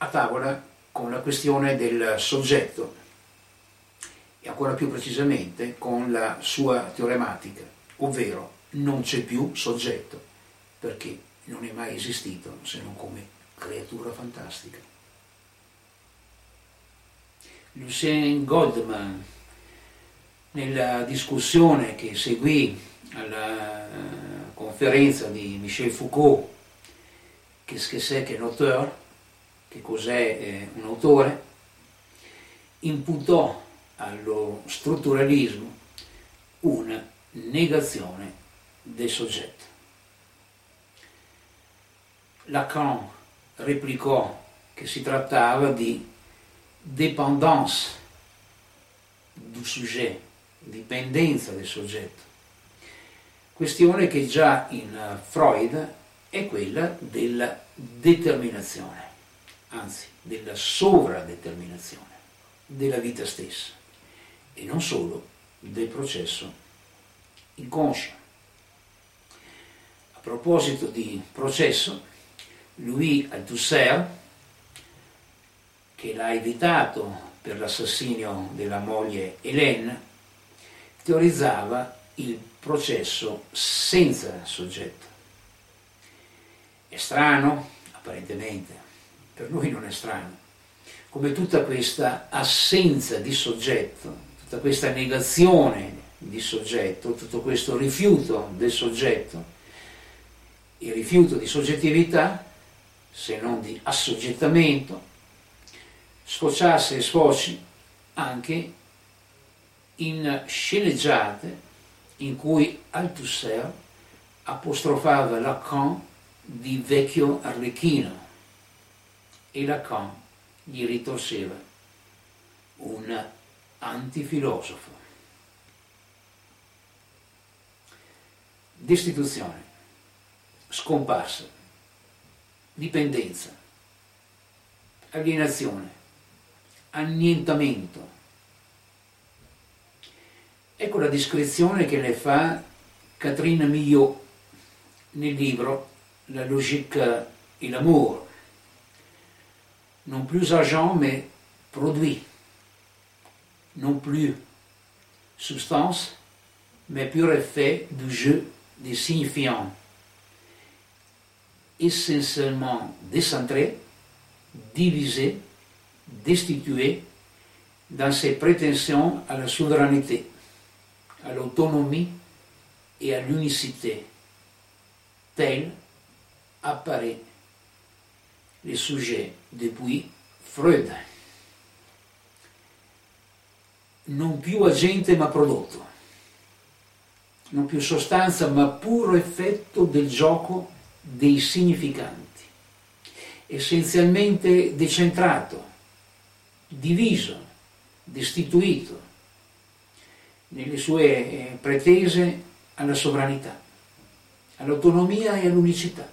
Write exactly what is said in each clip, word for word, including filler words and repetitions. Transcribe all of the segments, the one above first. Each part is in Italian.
a tavola con la questione del soggetto e ancora più precisamente con la sua teorematica, ovvero non c'è più soggetto perché non è mai esistito se non come creatura fantastica. Lucien Goldman, nella discussione che seguì alla conferenza di Michel Foucault, Qu'est-ce que c'est qu'un auteur? Che cos'è un autore? Imputò allo strutturalismo una negazione del soggetto. Lacan replicò che si trattava di dépendance du sujet, dipendenza del soggetto, questione che già in Freud è quella della determinazione, anzi della sovradeterminazione della vita stessa e non solo del processo inconscio. A proposito di processo, Louis Althusser, che l'ha evitato per l'assassinio della moglie Hélène, teorizzava il processo senza soggetto. È strano? Apparentemente. Per noi non è strano. Come tutta questa assenza di soggetto, tutta questa negazione di soggetto, tutto questo rifiuto del soggetto, il rifiuto di soggettività, se non di assoggettamento, sfociasse e sfoci anche in sceneggiate in cui Althusser apostrofava Lacan di vecchio arlecchino e Lacan gli ritorceva un antifilosofo. Destituzione, scomparsa, dipendenza, alienazione, annientamento. Ecco la descrizione che ne fa Catherine Millot nel libro La logique et l'amour. Non plus agent mais produit, non plus substance mais pur effet du jeu des signifiants, essentiellement décentré, divisé, destitué dans ses prétentions à la souveraineté, à l'autonomie et à l'unicité. Tel apparaît le sujet depuis Freud. Non più agente ma prodotto, non più sostanza ma puro effetto del gioco dei significanti, essenzialmente decentrato, diviso, destituito nelle sue pretese alla sovranità, all'autonomia e all'unicità.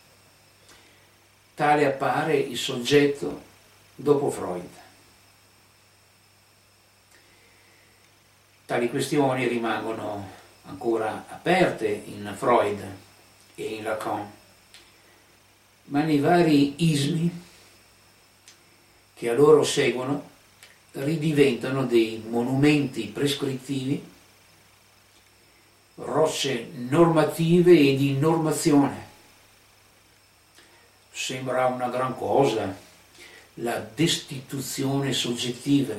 Tale appare il soggetto dopo Freud. Tali questioni rimangono ancora aperte in Freud e in Lacan, ma nei vari ismi che a loro seguono ridiventano dei monumenti prescrittivi, rocce normative e di normazione. Sembra una gran cosa la destituzione soggettiva,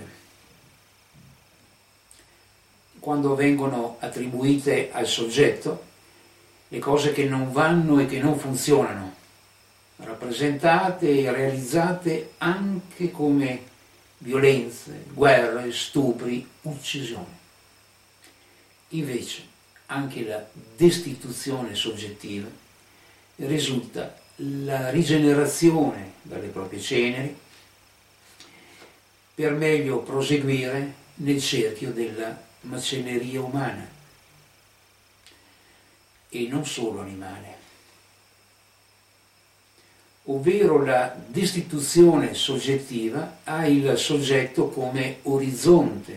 quando vengono attribuite al soggetto le cose che non vanno e che non funzionano, rappresentate e realizzate anche come violenze, guerre, stupri, uccisioni. Invece anche la destituzione soggettiva risulta la rigenerazione dalle proprie ceneri per meglio proseguire nel cerchio della macelleria umana e non solo animale, ovvero la destituzione soggettiva ha il soggetto come orizzonte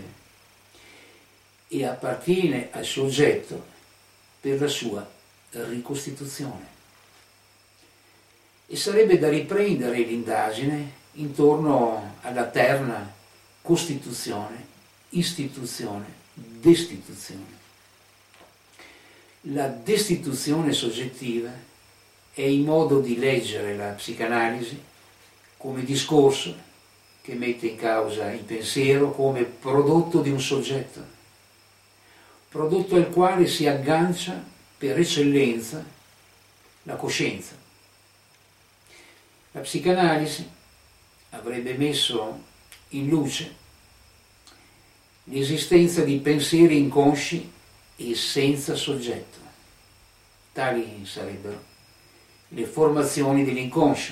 e appartiene al soggetto per la sua ricostituzione. E sarebbe da riprendere l'indagine intorno alla terna costituzione, istituzione, destituzione. La destituzione soggettiva è il modo di leggere la psicanalisi come discorso che mette in causa il pensiero come prodotto di un soggetto, prodotto al quale si aggancia per eccellenza la coscienza. La psicanalisi avrebbe messo in luce l'esistenza di pensieri inconsci e senza soggetto. Tali sarebbero le formazioni dell'inconscio.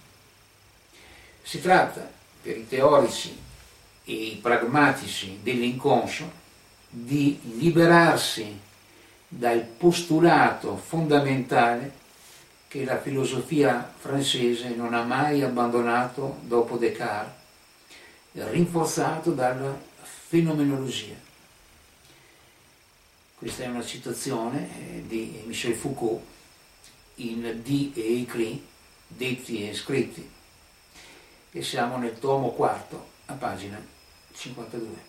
Si tratta, per i teorici e i pragmatici dell'inconscio, di liberarsi dal postulato fondamentale che la filosofia francese non ha mai abbandonato dopo Descartes, rinforzato dalla fenomenologia. Questa è una citazione di Michel Foucault in Dit et Écrit, detti e scritti, e siamo nel tomo quarto, a pagina cinquantadue.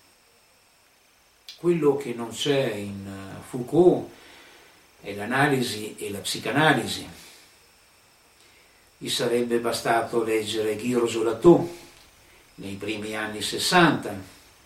Quello che non c'è in Foucault è l'analisi e la psicanalisi. Gli sarebbe bastato leggere Guy Rosolatu nei primi anni sessanta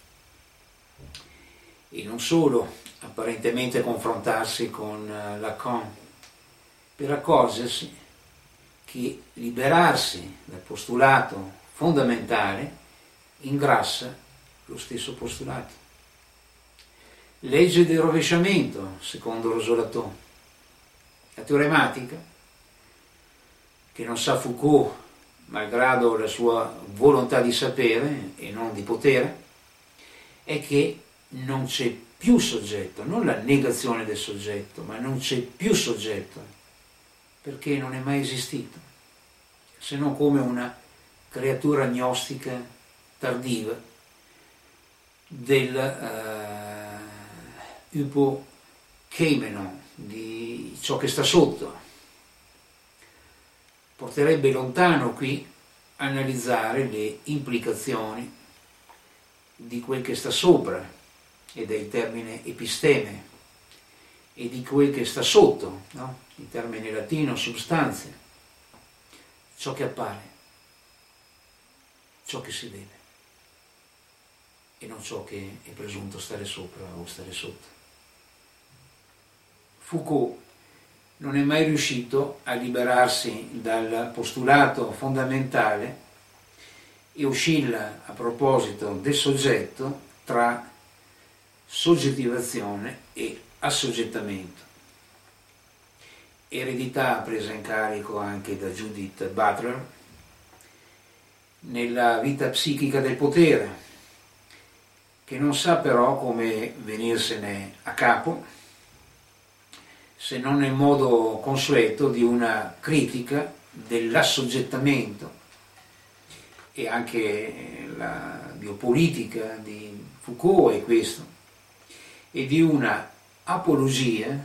e non solo, apparentemente confrontarsi con Lacan, per accorgersi che liberarsi dal postulato fondamentale ingrassa lo stesso postulato. Legge del rovesciamento, secondo Rosolatu. La teorematica, che non sa Foucault, malgrado la sua volontà di sapere e non di potere, è che non c'è più soggetto, non la negazione del soggetto, ma non c'è più soggetto, perché non è mai esistito, se non come una creatura gnostica tardiva del uh, upokeimenon, di ciò che sta sotto. Porterebbe lontano qui analizzare le implicazioni di quel che sta sopra, ed è il termine episteme, e di quel che sta sotto, no? Il termine latino substanze, ciò che appare, ciò che si vede, e non ciò che è presunto stare sopra o stare sotto. Foucault non è mai riuscito a liberarsi dal postulato fondamentale e oscilla a proposito del soggetto tra soggettivazione e assoggettamento. Eredità presa in carico anche da Judith Butler nella vita psichica del potere, che non sa però come venirsene a capo se non nel modo consueto di una critica dell'assoggettamento, e anche la biopolitica di Foucault è questo, e di una apologia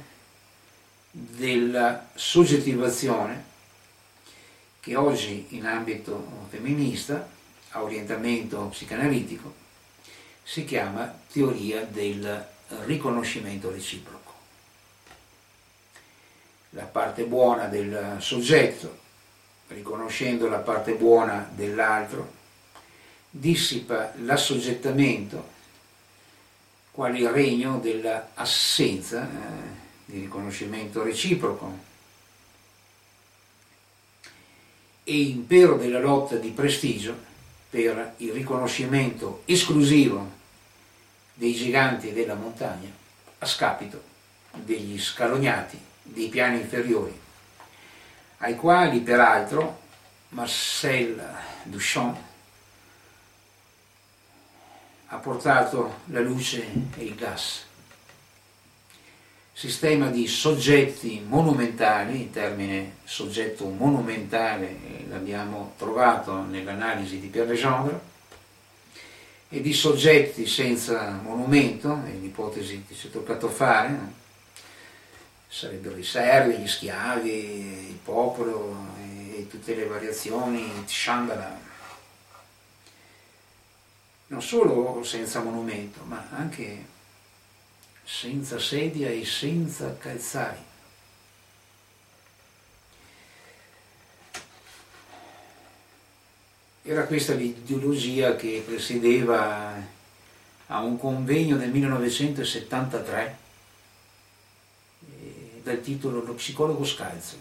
della soggettivazione che oggi in ambito femminista, a orientamento psicanalitico, si chiama teoria del riconoscimento reciproco. La parte buona del soggetto, riconoscendo la parte buona dell'altro, dissipa l'assoggettamento quale il regno dell'assenza eh, di riconoscimento reciproco, e impero della lotta di prestigio per il riconoscimento esclusivo dei giganti della montagna a scapito degli scalognati dei piani inferiori, ai quali peraltro Marcel Duchamp ha portato la luce e il gas. Sistema di soggetti monumentali, il termine soggetto monumentale l'abbiamo trovato nell'analisi di Pierre Legendre, e di soggetti senza monumento, è l'ipotesi che ci è toccato fare, no? Sarebbero i servi, gli schiavi, il popolo e tutte le variazioni, Shambhala. non solo senza monumento, ma anche senza sedia e senza calzari. Era questa l'ideologia che presiedeva a un convegno nel millenovecentosettantatré eh, dal titolo Lo psicologo scalzo.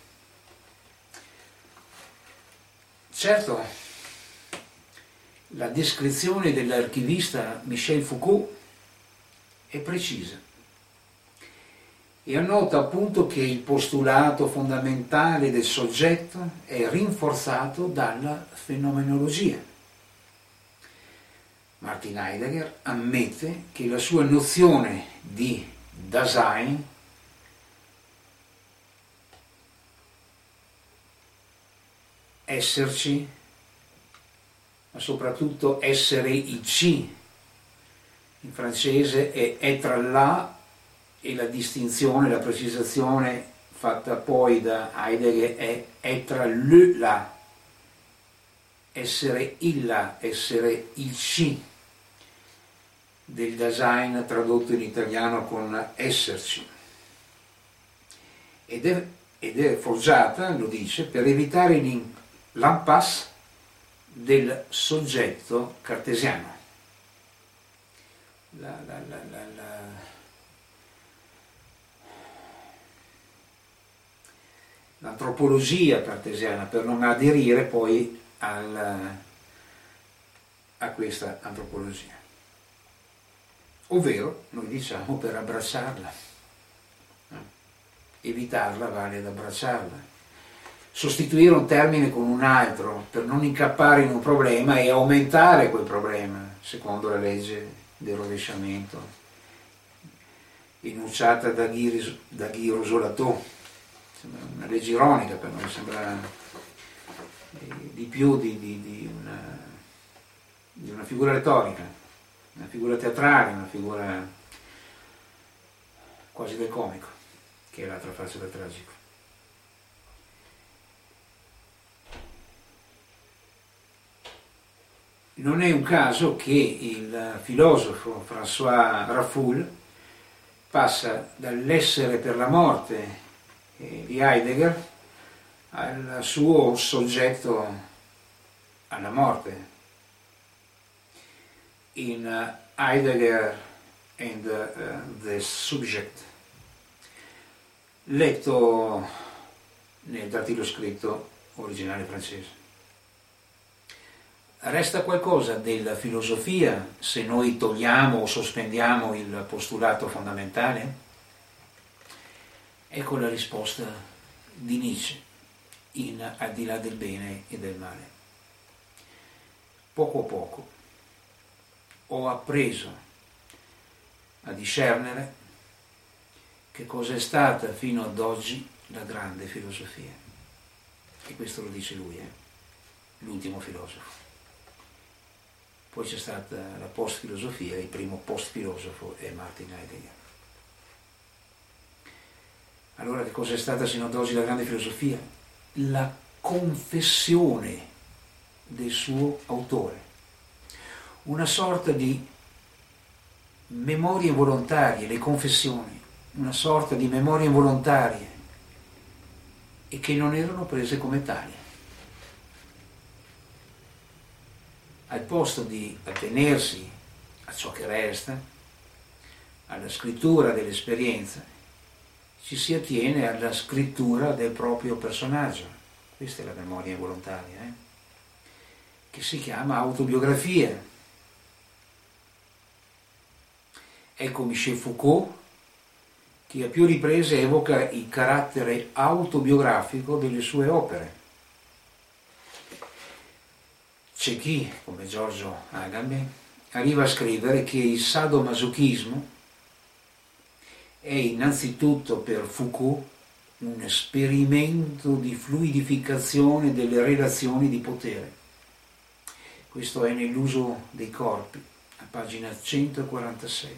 Certo, la descrizione dell'archivista Michel Foucault è precisa e annota appunto che il postulato fondamentale del soggetto è rinforzato dalla fenomenologia. Martin Heidegger ammette che la sua nozione di Dasein esserci, ma soprattutto essere il C, in francese è être là, e la distinzione, la precisazione fatta poi da Heidegger è être le là, essere il là, essere il C del Dasein, tradotto in italiano con esserci. Ed è, ed è forgiata, lo dice, per evitare l'impasse del soggetto cartesiano. La, la, la, la, la, l'antropologia cartesiana, per non aderire poi al, a questa antropologia. Ovvero, noi diciamo, per abbracciarla. Evitarla vale ad abbracciarla. Sostituire un termine con un altro per non incappare in un problema e aumentare quel problema, secondo la legge del rovesciamento enunciata da Guy, da Guy Rosolato. Sembra una legge ironica, per noi sembra di più di, di, di, una, di una figura retorica, una figura teatrale, una figura quasi del comico, che è l'altra faccia del tragico. Non è un caso che il filosofo François Raffoul passa dall'essere per la morte di Heidegger al suo soggetto alla morte. In Heidegger and uh, the Subject, letto nel dattiloscritto originale francese. Resta qualcosa della filosofia se noi togliamo o sospendiamo il postulato fondamentale? Ecco la risposta di Nietzsche in Al di là del bene e del male. Poco a poco ho appreso a discernere che cosa è stata fino ad oggi la grande filosofia. E questo lo dice lui, eh? L'ultimo filosofo. Poi c'è stata la post-filosofia, il primo post-filosofo è Martin Heidegger. Allora che cosa è stata sino ad oggi la grande filosofia? La confessione del suo autore, una sorta di memorie volontarie, le confessioni, una sorta di memorie volontarie e che non erano prese come tali. Al posto di attenersi a ciò che resta, alla scrittura dell'esperienza, ci si attiene alla scrittura del proprio personaggio. Questa è la memoria involontaria, eh? Che si chiama autobiografia. Ecco Michel Foucault, che a più riprese evoca il carattere autobiografico delle sue opere. C'è chi, come Giorgio Agamben, arriva a scrivere che il sadomasochismo è innanzitutto per Foucault un esperimento di fluidificazione delle relazioni di potere. Questo è nell'uso dei corpi, a pagina centoquarantasei.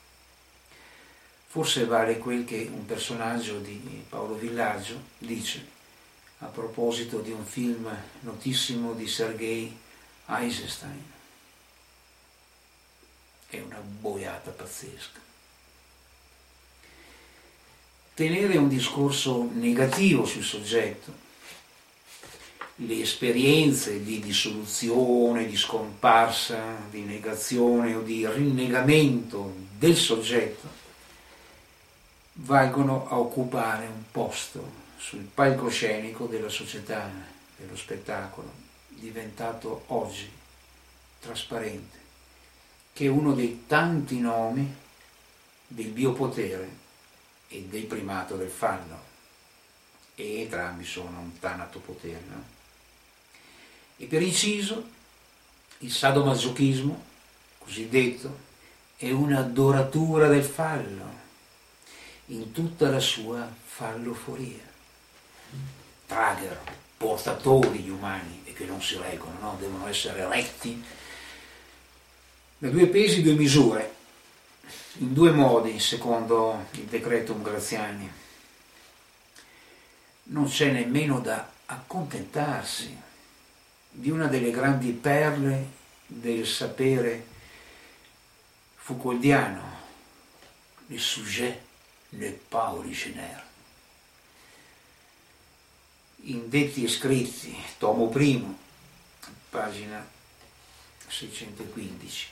Forse vale quel che un personaggio di Paolo Villaggio dice a proposito di un film notissimo di Sergei Eisenstein. è una boiata pazzesca. Tenere un discorso negativo sul soggetto, le esperienze di dissoluzione, di scomparsa, di negazione o di rinnegamento del soggetto valgono a occupare un posto sul palcoscenico della società, dello spettacolo, diventato oggi trasparente, che è uno dei tanti nomi del biopotere e del primato del fallo, e entrambi sono un tanatopotere, no? E per inciso, il sadomasochismo, cosiddetto, è un'adoratura del fallo, in tutta la sua falloforia. Tragger, portatori gli umani, e che non si reggono, no? Devono essere retti da due pesi, due misure, in due modi, secondo il decreto Graziani. Non c'è nemmeno da accontentarsi di una delle grandi perle del sapere Foucauldiano, le sujet n'est pas originaire. In Detti e Scritti, tomo primo, pagina seicentoquindici.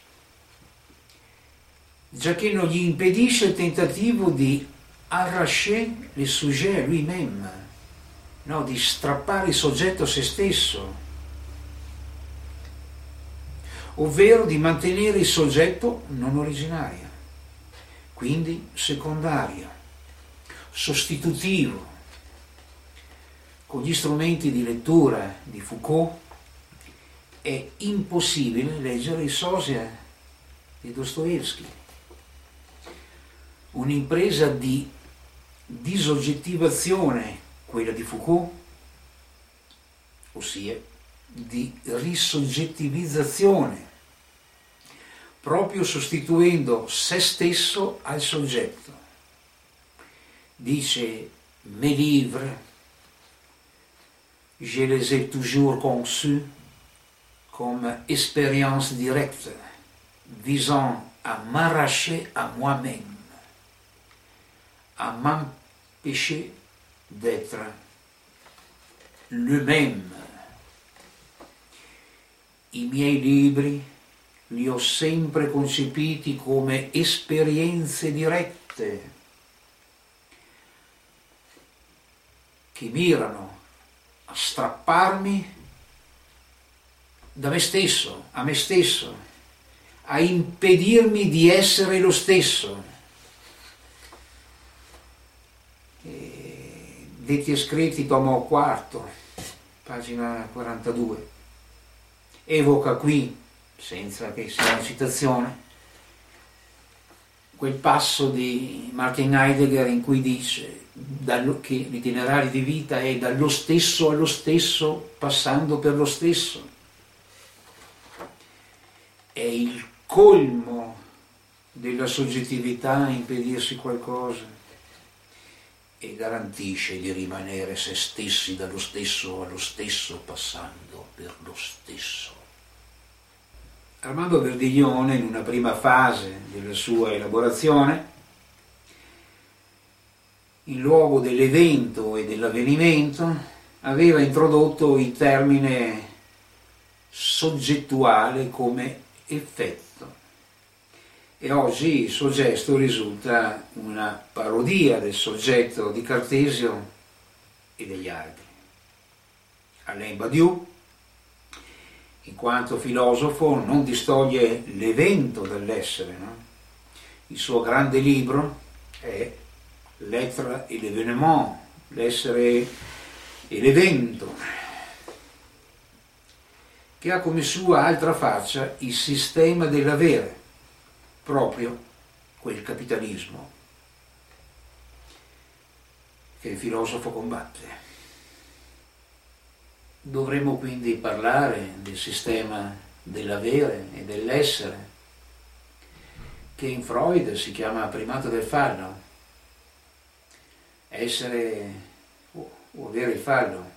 Giacché non gli impedisce il tentativo di arracher le sujet a lui-même, no, di strappare il soggetto a se stesso, ovvero di mantenere il soggetto non originario, quindi secondario, sostitutivo. Con gli strumenti di lettura di Foucault è impossibile leggere il Sosia di Dostoevsky, un'impresa di disoggettivazione, quella di Foucault, ossia di risoggettivizzazione, proprio sostituendo se stesso al soggetto. Dice mes livres, je les ai toujours conçus comme expérience directe visant à m'arracher à moi-même, à m'empêcher d'être lui-même. I miei libri li ho sempre concepiti come esperienze dirette che mirano a strapparmi da me stesso, a me stesso, a impedirmi di essere lo stesso. E Detti e Scritti, tomo quarto, pagina quarantadue. Evoca qui, senza che sia una citazione, quel passo di Martin Heidegger in cui dice dallo, che l'itinerario di vita è dallo stesso allo stesso, passando per lo stesso. È il colmo della soggettività impedirsi qualcosa e garantisce di rimanere se stessi dallo stesso allo stesso, passando per lo stesso. Armando Verdiglione, in una prima fase della sua elaborazione, in luogo dell'evento e dell'avvenimento, aveva introdotto il termine soggettuale come effetto. E oggi il suo gesto risulta una parodia del soggetto di Cartesio e degli altri. Alain Badiou, in quanto filosofo, non distoglie l'evento dall'essere, no? Il suo grande libro è L'être et l'événement, l'essere e l'evento, che ha come sua altra faccia il sistema dell'avere, proprio quel capitalismo che il filosofo combatte. Dovremmo quindi parlare del sistema dell'avere e dell'essere, che in Freud si chiama primato del fallo, essere o avere il fallo,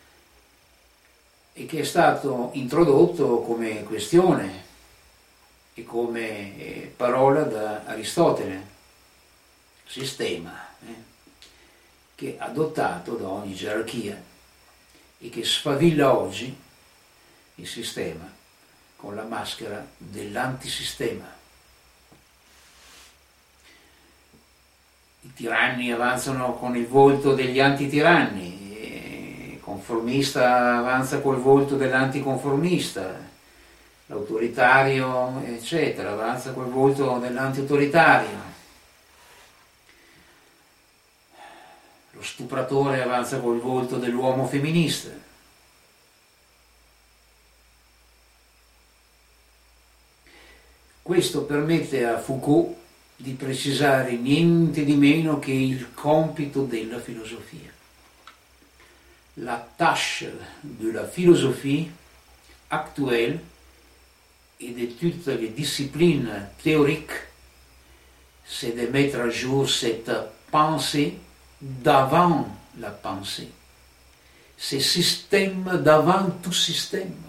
e che è stato introdotto come questione e come eh, parola da Aristotele, sistema, eh, che è adottato da ogni gerarchia e che sfavilla oggi il sistema con la maschera dell'antisistema. I tiranni avanzano con il volto degli antitiranni, il conformista avanza col volto dell'anticonformista, l'autoritario, eccetera, avanza col volto dell'antiautoritario, lo stupratore avanza col volto dell'uomo femminista. Questo permette a Foucault di precisare niente di meno che il compito della filosofia. La tâche de la philosophie actuelle et de toutes les disciplines théoriques, c'est de mettre à jour cette pensée d'avant la pensée, ce système d'avant tout système.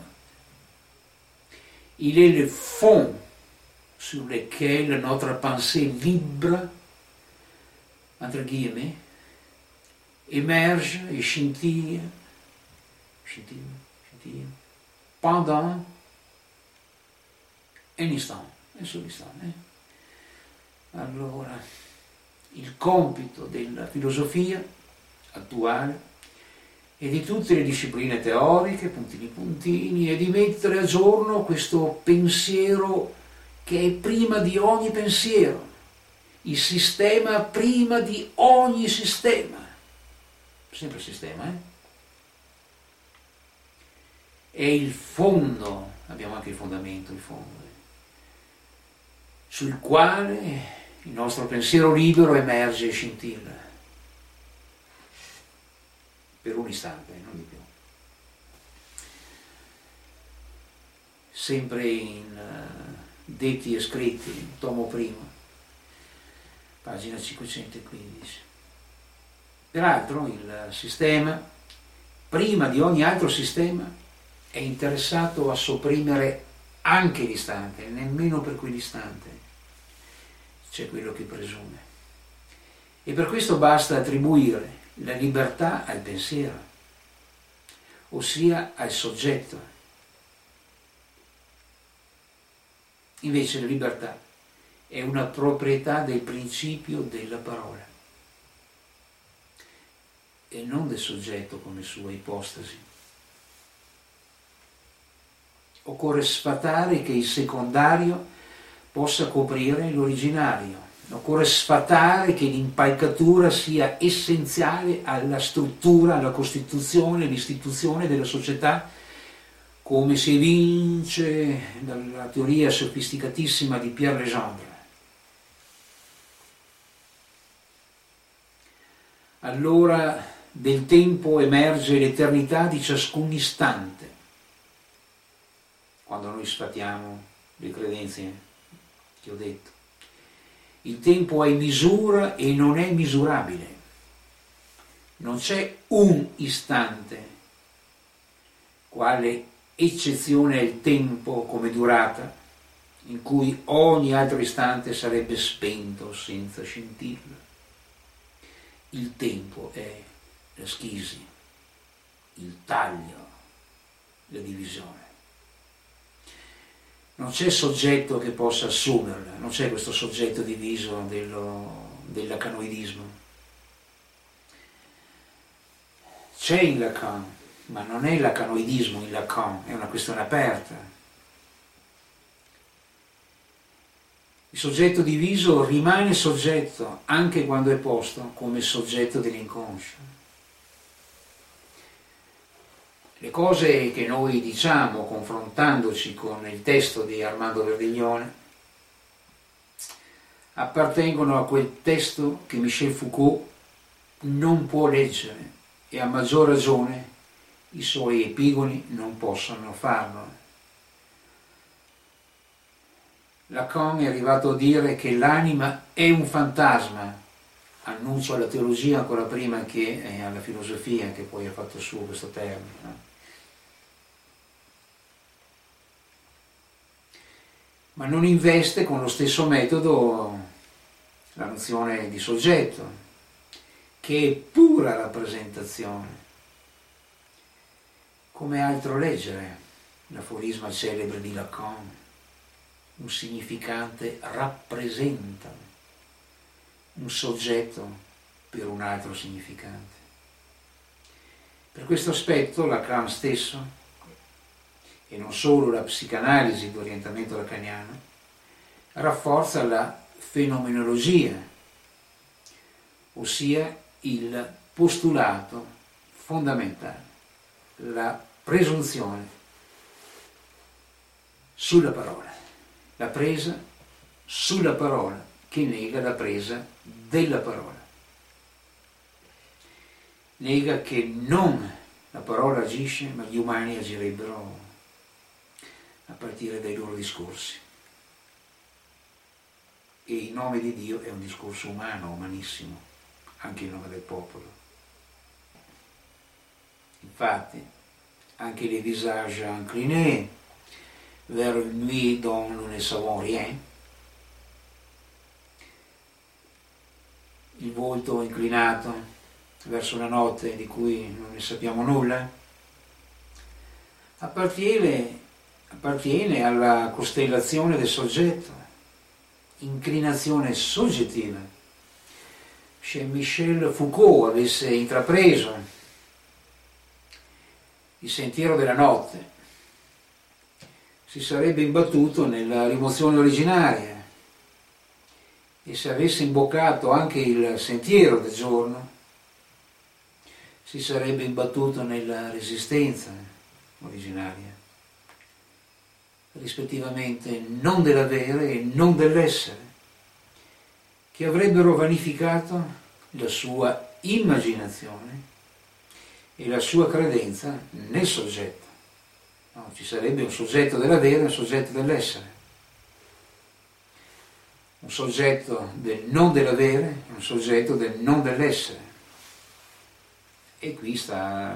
Il est le fond sur lequel notre pensée libre, entre guillemets, émerge et scintille, scintille, scintille, pendant un istant, un solo istante. Eh? Allora, il compito della filosofia attuale e di tutte le discipline teoriche, puntini puntini, è di mettere a giorno questo pensiero che è prima di ogni pensiero, il sistema prima di ogni sistema, sempre il sistema, eh? È il fondo, abbiamo anche il fondamento, il fondo, eh? sul quale il nostro pensiero libero emerge e scintilla, per un istante, non di più. Sempre in uh, Detti e scritti, tomo primo, pagina cinquecentoquindici. Peraltro il sistema, prima di ogni altro sistema, è interessato a sopprimere anche l'istante, nemmeno per quell'istante c'è quello che presume. E per questo basta attribuire la libertà al pensiero, ossia al soggetto. Invece la libertà è una proprietà del principio della parola e non del soggetto come sua ipostasi. Occorre sfatare che il secondario possa coprire l'originario, occorre sfatare che l'impalcatura sia essenziale alla struttura, alla costituzione, all'istituzione della società, come si evince dalla teoria sofisticatissima di Pierre Legendre. Allora del tempo emerge l'eternità di ciascun istante, quando noi sfatiamo le credenze che ho detto. Il tempo è misura e non è misurabile. Non c'è un istante, quale eccezione è il tempo come durata, in cui ogni altro istante sarebbe spento senza scintilla. Il tempo è la schisi, il taglio, la divisione. Non c'è soggetto che possa assumerla, non c'è questo soggetto diviso dello, dell'lacanoidismo. C'è il Lacan, ma non è il lacanoidismo il Lacan, è una questione aperta. Il soggetto diviso rimane soggetto anche quando è posto come soggetto dell'inconscio. Le cose che noi diciamo confrontandoci con il testo di Armando Verdiglione appartengono a quel testo che Michel Foucault non può leggere e a maggior ragione i suoi epigoni non possono farlo. Lacan è arrivato a dire che l'anima è un fantasma, annuncio alla teologia ancora prima che alla filosofia, che poi ha fatto suo questo termine, no? ma non investe con lo stesso metodo la nozione di soggetto, che è pura rappresentazione. Come altro leggere l'aforisma celebre di Lacan: un significante rappresenta un soggetto per un altro significante. Per questo aspetto Lacan stesso, e non solo la psicanalisi di orientamento lacaniano, rafforza la fenomenologia, ossia il postulato fondamentale, la presunzione sulla parola, la presa sulla parola che nega la presa della parola. Nega che non la parola agisce, ma gli umani agirebbero a partire dai loro discorsi. E il nome di Dio è un discorso umano, umanissimo, anche il nome del popolo. Infatti, anche les visages inclinés vers une nuit dont nous ne savons rien, il volto inclinato verso una notte di cui non ne sappiamo nulla, appartiene, appartiene alla costellazione del soggetto, inclinazione soggettiva. Se Michel Foucault avesse intrapreso il sentiero della notte, si sarebbe imbattuto nella rimozione originaria, e se avesse imboccato anche il sentiero del giorno, si sarebbe imbattuto nella resistenza originaria, rispettivamente non dell'avere e non dell'essere, che avrebbero vanificato la sua immaginazione e la sua credenza nel soggetto. No, ci sarebbe un soggetto dell'avere e un soggetto dell'essere, un soggetto del non dell'avere e un soggetto del non dell'essere. E qui sta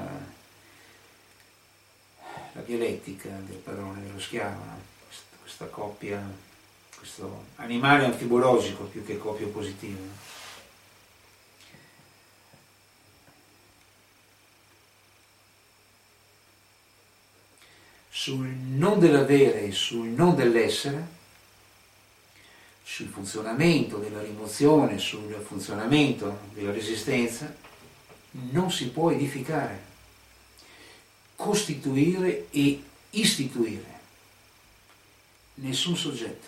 la dialettica del padrone e dello schiavo, no? Questa coppia, questo animale anfibologico più che coppia positiva. Sul non dell'avere e sul non dell'essere, sul funzionamento della rimozione, sul funzionamento della resistenza, non si può edificare, costituire e istituire nessun soggetto.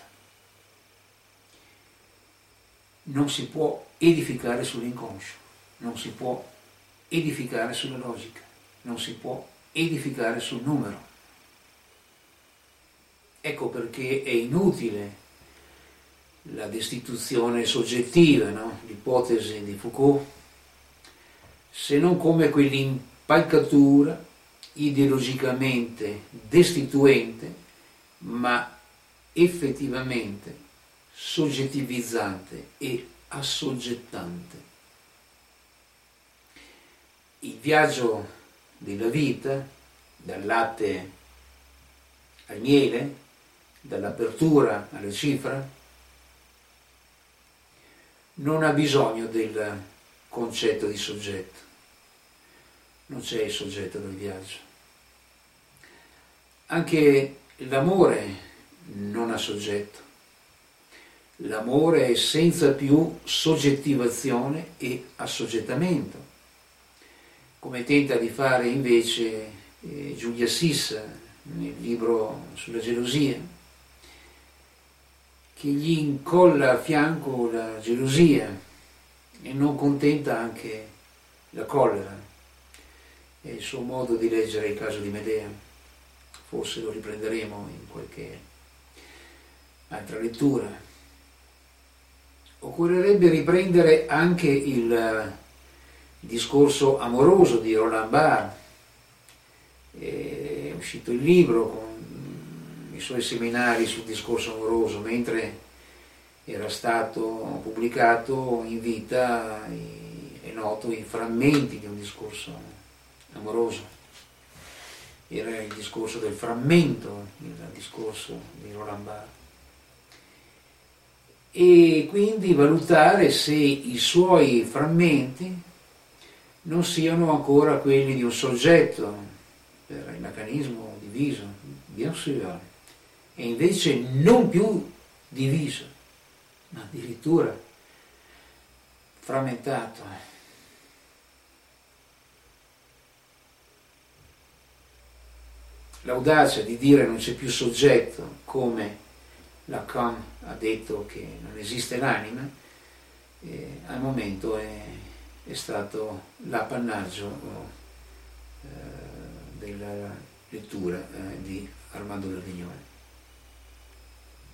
Non si può edificare sull'inconscio, non si può edificare sulla logica, non si può edificare sul numero. Ecco perché è inutile la destituzione soggettiva, no? L'ipotesi di Foucault, se non come quell'impalcatura ideologicamente destituente, ma effettivamente soggettivizzante e assoggettante. Il viaggio della vita, dal latte al miele, dall'apertura alla cifra, non ha bisogno del concetto di soggetto. Non c'è il soggetto del viaggio. Anche l'amore non ha soggetto. L'amore è senza più soggettivazione e assoggettamento, come tenta di fare invece eh, Giulia Sissa nel libro sulla gelosia, che gli incolla a fianco la gelosia e non contenta anche la collera. È il suo modo di leggere il caso di Medea. Forse lo riprenderemo in qualche altra lettura. Occorrerebbe riprendere anche il discorso amoroso di Roland Barthes. È uscito il libro con i suoi seminari sul discorso amoroso, mentre era stato pubblicato in vita, è noto, i frammenti di un discorso amoroso. Era il discorso del frammento, il discorso di Roland Barthes. e quindi valutare se i suoi frammenti non siano ancora quelli di un soggetto, per il meccanismo diviso, bien sûr, e invece non più diviso, ma addirittura frammentato. L'audacia di dire non c'è più soggetto, come Lacan ha detto che non esiste l'anima, eh, al momento è, è stato l'appannaggio eh, della lettura eh, di Armando Verdignone.